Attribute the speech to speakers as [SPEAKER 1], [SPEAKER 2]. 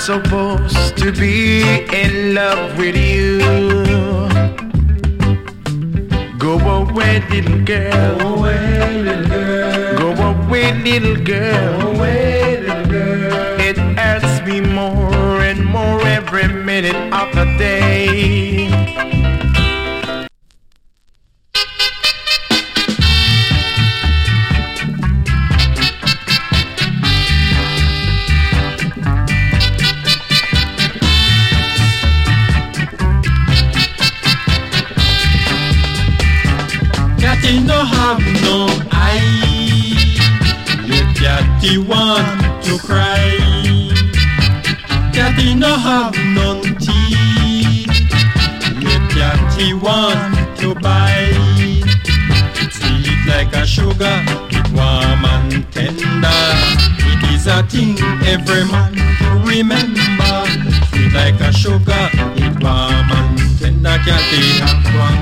[SPEAKER 1] supposed to be in love with you. Go away, little girl. Go away, little girl. Go away, little girl. Go away, little girl. It hurts me more and more every minute of the day.
[SPEAKER 2] Catty no have no eye, your catty want to cry. Catty no have no teeth, your catty want to bite. It's sweet like a sugar, it warm and tender. It is a thing every man to remember. Sweet like a sugar, it warm and tender. Catty have one.